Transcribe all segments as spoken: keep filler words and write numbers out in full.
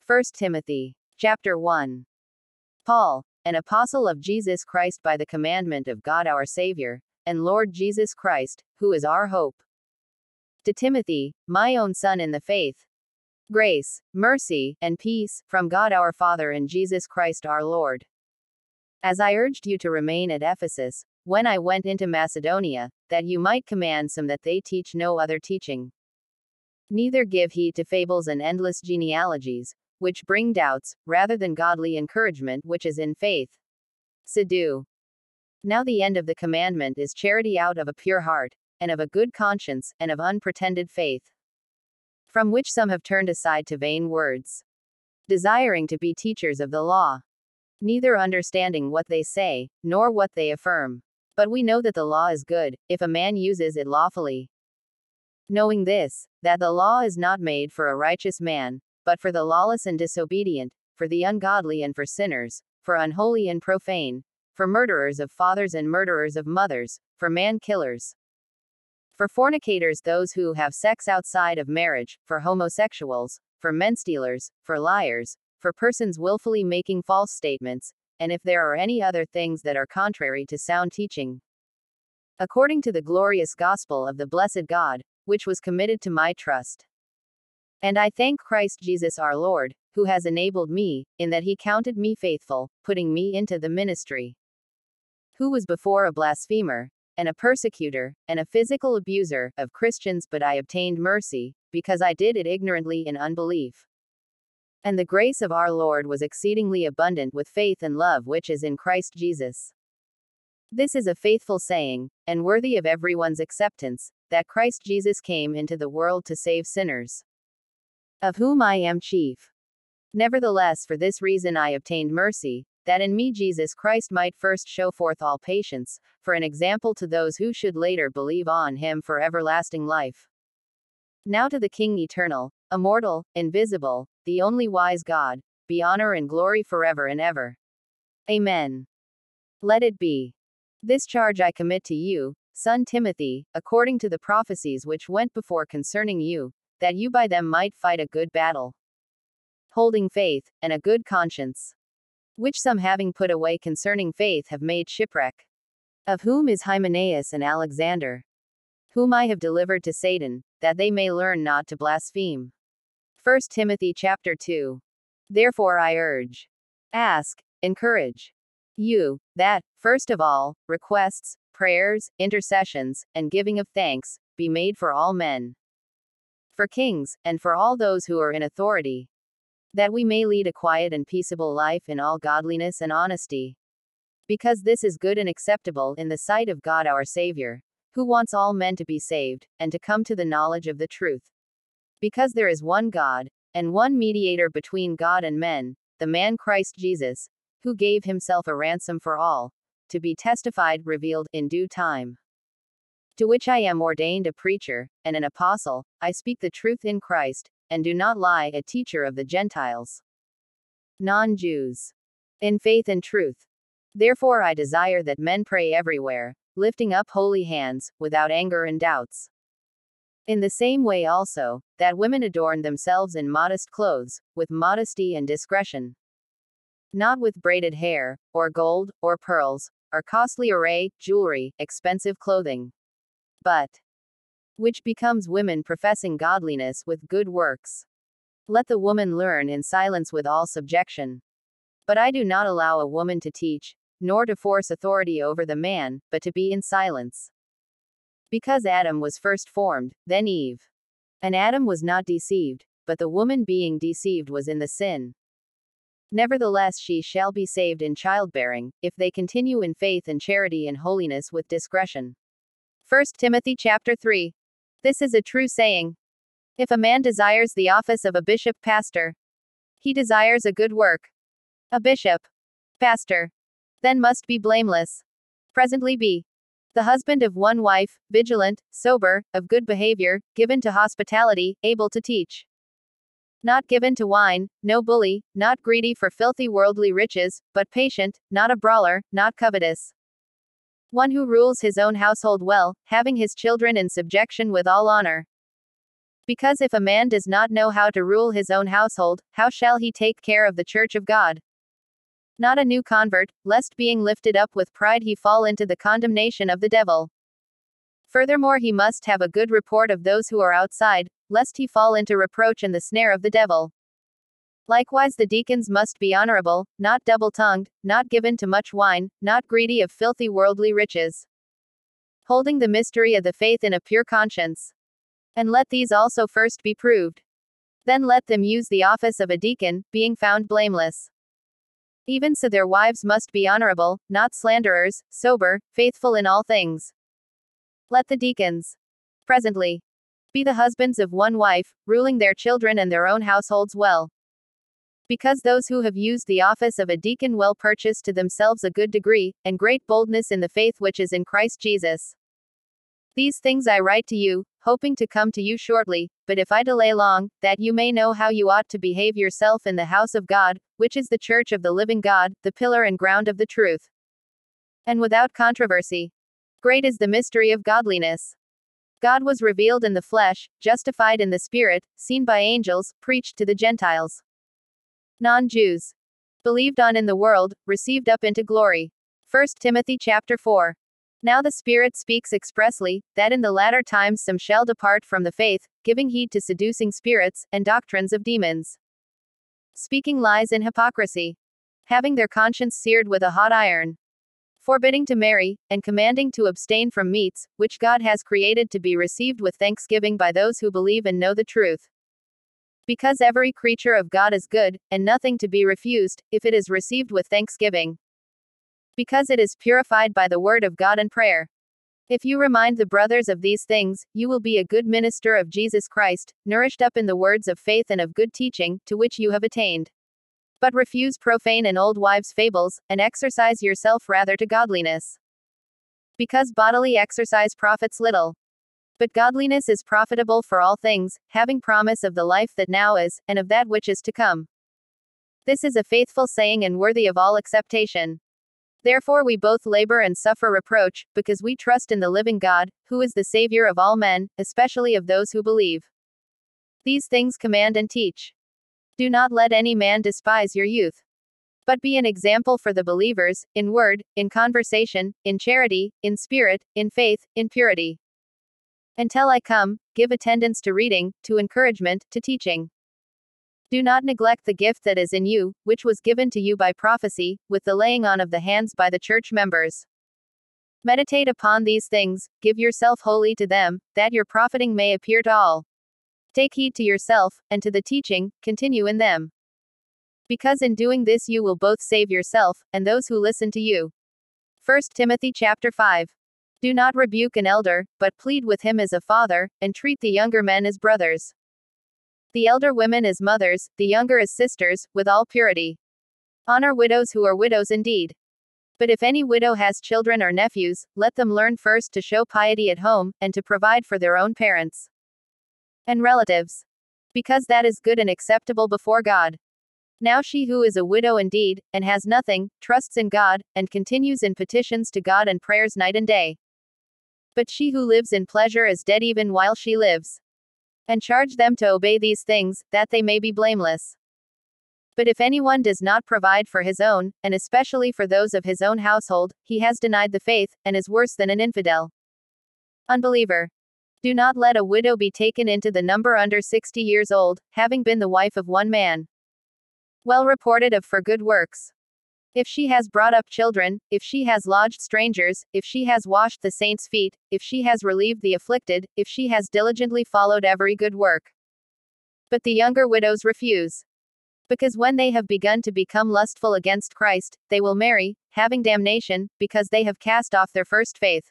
First Timothy, chapter one. Paul, an apostle of Jesus Christ by the commandment of God our Savior, and Lord Jesus Christ, who is our hope. To Timothy, my own son in the faith. Grace, mercy, and peace, from God our Father and Jesus Christ our Lord. As I urged you to remain at Ephesus, when I went into Macedonia, that you might command some that they teach no other teaching. Neither give heed to fables and endless genealogies, which bring doubts, rather than godly encouragement which is in faith. Subdue. Now the end of the commandment is charity out of a pure heart, and of a good conscience, and of unpretended faith. From which some have turned aside to vain words, desiring to be teachers of the law, neither understanding what they say, nor what they affirm. But we know that the law is good, if a man uses it lawfully. Knowing this, that the law is not made for a righteous man, but for the lawless and disobedient, for the ungodly and for sinners, for unholy and profane, for murderers of fathers and murderers of mothers, for man-killers, for fornicators, those who have sex outside of marriage, for homosexuals, for men-stealers, for liars, for persons willfully making false statements, and if there are any other things that are contrary to sound teaching. According to the glorious gospel of the blessed God, which was committed to my trust. And I thank Christ Jesus our Lord, who has enabled me, in that he counted me faithful, putting me into the ministry. Who was before a blasphemer, and a persecutor, and a physical abuser, of Christians, but I obtained mercy, because I did it ignorantly in unbelief. And the grace of our Lord was exceedingly abundant with faith and love which is in Christ Jesus. This is a faithful saying, and worthy of everyone's acceptance, that Christ Jesus came into the world to save sinners, of whom I am chief. Nevertheless, for this reason I obtained mercy, that in me Jesus Christ might first show forth all patience, for an example to those who should later believe on him for everlasting life. Now to the King eternal, immortal, invisible, the only wise God, be honor and glory forever and ever. Amen. Let it be. This charge I commit to you, son Timothy, according to the prophecies which went before concerning you, that you by them might fight a good battle, holding faith, and a good conscience. Which some having put away concerning faith have made shipwreck. Of whom is Hymenaeus and Alexander, whom I have delivered to Satan, that they may learn not to blaspheme. First Timothy chapter two. Therefore I urge, ask, encourage you, that, first of all, requests, prayers, intercessions, and giving of thanks, be made for all men, for kings, and for all those who are in authority, that we may lead a quiet and peaceable life in all godliness and honesty. Because this is good and acceptable in the sight of God our Savior, who wants all men to be saved, and to come to the knowledge of the truth. Because there is one God, and one mediator between God and men, the man Christ Jesus, who gave himself a ransom for all, to be testified, revealed, in due time. To which I am ordained a preacher, and an apostle, I speak the truth in Christ, and do not lie, a teacher of the Gentiles, non-Jews, in faith and truth. Therefore I desire that men pray everywhere, lifting up holy hands, without anger and doubts. In the same way also, that women adorn themselves in modest clothes, with modesty and discretion, not with braided hair, or gold, or pearls, or costly array, jewelry, expensive clothing, but which becomes women professing godliness with good works. Let the woman learn in silence with all subjection. But I do not allow a woman to teach, nor to force authority over the man, but to be in silence. Because Adam was first formed, then Eve. And Adam was not deceived, but the woman being deceived was in the sin. Nevertheless she shall be saved in childbearing, if they continue in faith and charity and holiness with discretion. First Timothy chapter three. This is a true saying. If a man desires the office of a bishop pastor, he desires a good work. A bishop pastor then must be blameless, presently be the husband of one wife, vigilant, sober, of good behavior, given to hospitality, able to teach, not given to wine, no bully, not greedy for filthy worldly riches, but patient, not a brawler, not covetous, one who rules his own household well, having his children in subjection with all honor. Because if a man does not know how to rule his own household, how shall he take care of the church of God? Not a new convert, lest being lifted up with pride he fall into the condemnation of the devil. Furthermore, he must have a good report of those who are outside, lest he fall into reproach and the snare of the devil. Likewise, the deacons must be honorable, not double-tongued, not given to much wine, not greedy of filthy worldly riches, holding the mystery of the faith in a pure conscience. And let these also first be proved. Then let them use the office of a deacon, being found blameless. Even so their wives must be honorable, not slanderers, sober, faithful in all things. Let the deacons presently be the husbands of one wife, ruling their children and their own households well. Because those who have used the office of a deacon well purchase to themselves a good degree, and great boldness in the faith which is in Christ Jesus. These things I write to you, hoping to come to you shortly, but if I delay long, that you may know how you ought to behave yourself in the house of God, which is the church of the living God, the pillar and ground of the truth. And without controversy. Great is the mystery of godliness. God was revealed in the flesh, justified in the spirit, seen by angels, preached to the Gentiles. Non-Jews. Believed on in the world, received up into glory. First Timothy chapter four. Now the Spirit speaks expressly, that in the latter times some shall depart from the faith, giving heed to seducing spirits, and doctrines of demons. Speaking lies and hypocrisy. Having their conscience seared with a hot iron. Forbidding to marry, and commanding to abstain from meats, which God has created to be received with thanksgiving by those who believe and know the truth. Because every creature of God is good, and nothing to be refused, if it is received with thanksgiving. Because it is purified by the word of God and prayer. If you remind the brothers of these things, you will be a good minister of Jesus Christ, nourished up in the words of faith and of good teaching, to which you have attained. But refuse profane and old wives' fables, and exercise yourself rather to godliness. Because bodily exercise profits little. But godliness is profitable for all things, having promise of the life that now is, and of that which is to come. This is a faithful saying and worthy of all acceptation. Therefore we both labor and suffer reproach, because we trust in the living God, who is the Savior of all men, especially of those who believe. These things command and teach. Do not let any man despise your youth. But be an example for the believers, in word, in conversation, in charity, in spirit, in faith, in purity. Until I come, give attendance to reading, to encouragement, to teaching. Do not neglect the gift that is in you, which was given to you by prophecy, with the laying on of the hands by the church members. Meditate upon these things, give yourself wholly to them, that your profiting may appear to all. Take heed to yourself, and to the teaching, continue in them. Because in doing this you will both save yourself, and those who listen to you. First Timothy chapter five. Do not rebuke an elder, but plead with him as a father, and treat the younger men as brothers. The elder women as mothers, the younger as sisters, with all purity. Honor widows who are widows indeed. But if any widow has children or nephews, let them learn first to show piety at home, and to provide for their own parents and relatives. Because that is good and acceptable before God. Now she who is a widow indeed, and has nothing, trusts in God, and continues in petitions to God and prayers night and day. But she who lives in pleasure is dead even while she lives. And charge them to obey these things, that they may be blameless. But if anyone does not provide for his own, and especially for those of his own household, he has denied the faith, and is worse than an infidel. Unbeliever. Do not let a widow be taken into the number under sixty years old, having been the wife of one man. Well reported of for good works. If she has brought up children, if she has lodged strangers, if she has washed the saints' feet, if she has relieved the afflicted, if she has diligently followed every good work. But the younger widows refuse. Because when they have begun to become lustful against Christ, they will marry, having damnation, because they have cast off their first faith.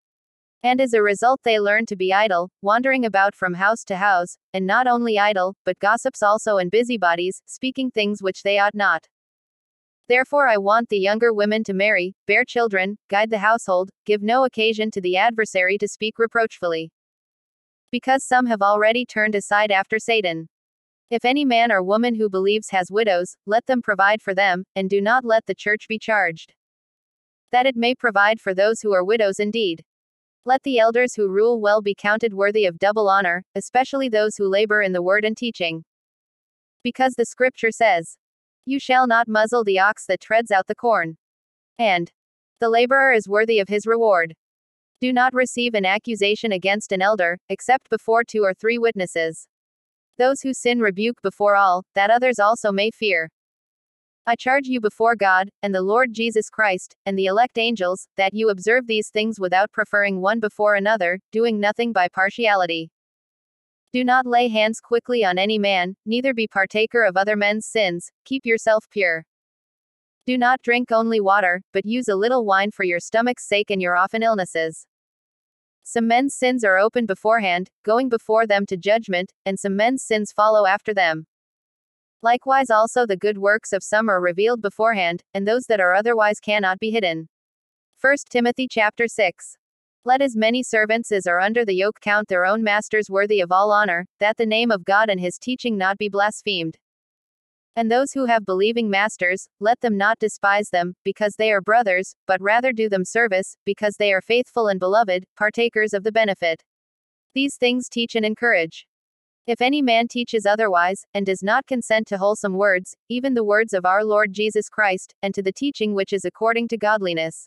And as a result they learn to be idle, wandering about from house to house, and not only idle, but gossips also and busybodies, speaking things which they ought not. Therefore I want the younger women to marry, bear children, guide the household, give no occasion to the adversary to speak reproachfully. Because some have already turned aside after Satan. If any man or woman who believes has widows, let them provide for them, and do not let the church be charged. That it may provide for those who are widows indeed. Let the elders who rule well be counted worthy of double honor, especially those who labor in the word and teaching. Because the scripture says, "You shall not muzzle the ox that treads out the corn," and "The laborer is worthy of his reward." Do not receive an accusation against an elder, except before two or three witnesses. Those who sin rebuke before all, that others also may fear. I charge you before God, and the Lord Jesus Christ, and the elect angels, that you observe these things without preferring one before another, doing nothing by partiality. Do not lay hands quickly on any man, neither be partaker of other men's sins, keep yourself pure. Do not drink only water, but use a little wine for your stomach's sake and your often illnesses. Some men's sins are open beforehand, going before them to judgment, and some men's sins follow after them. Likewise also the good works of some are revealed beforehand, and those that are otherwise cannot be hidden. First Timothy chapter six. Let as many servants as are under the yoke count their own masters worthy of all honor, that the name of God and his teaching not be blasphemed. And those who have believing masters, let them not despise them, because they are brothers, but rather do them service, because they are faithful and beloved, partakers of the benefit. These things teach and encourage. If any man teaches otherwise, and does not consent to wholesome words, even the words of our Lord Jesus Christ, and to the teaching which is according to godliness,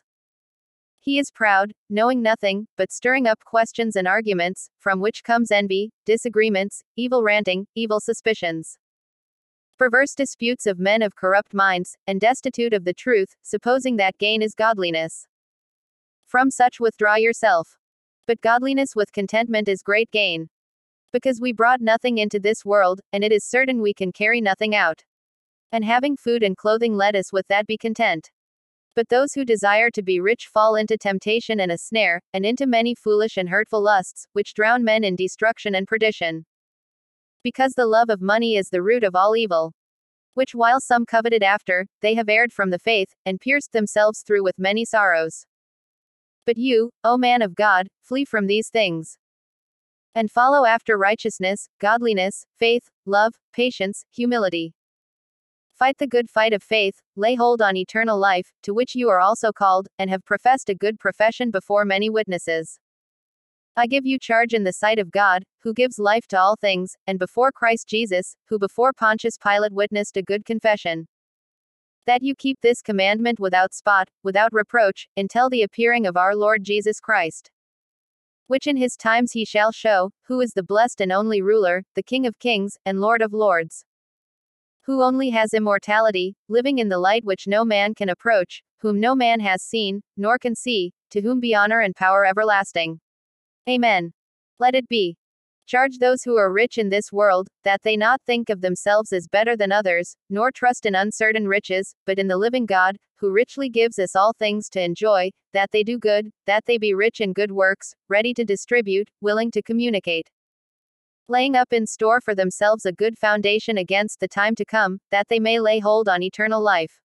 he is proud, knowing nothing, but stirring up questions and arguments, from which comes envy, disagreements, evil ranting, evil suspicions, perverse disputes of men of corrupt minds, and destitute of the truth, supposing that gain is godliness. From such withdraw yourself. But godliness with contentment is great gain. Because we brought nothing into this world, and it is certain we can carry nothing out. And having food and clothing let us with that be content. But those who desire to be rich fall into temptation and a snare, and into many foolish and hurtful lusts, which drown men in destruction and perdition. Because the love of money is the root of all evil. Which while some coveted after, they have erred from the faith, and pierced themselves through with many sorrows. But you, O man of God, flee from these things. And follow after righteousness, godliness, faith, love, patience, humility. Fight the good fight of faith, lay hold on eternal life, to which you are also called, and have professed a good profession before many witnesses. I give you charge in the sight of God, who gives life to all things, and before Christ Jesus, who before Pontius Pilate witnessed a good confession, that you keep this commandment without spot, without reproach, until the appearing of our Lord Jesus Christ, which in his times he shall show, who is the blessed and only ruler, the King of kings, and Lord of lords, who only has immortality, living in the light which no man can approach, whom no man has seen, nor can see, to whom be honor and power everlasting. Amen. Let it be. Charge those who are rich in this world, that they not think of themselves as better than others, nor trust in uncertain riches, but in the living God, who richly gives us all things to enjoy, that they do good, that they be rich in good works, ready to distribute, willing to communicate, laying up in store for themselves a good foundation against the time to come, that they may lay hold on eternal life.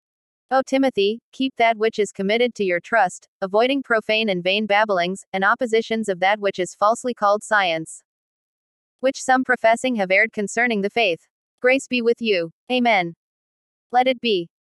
O Timothy, keep that which is committed to your trust, avoiding profane and vain babblings, and oppositions of that which is falsely called science, which some professing have erred concerning the faith. Grace be with you. Amen. Let it be.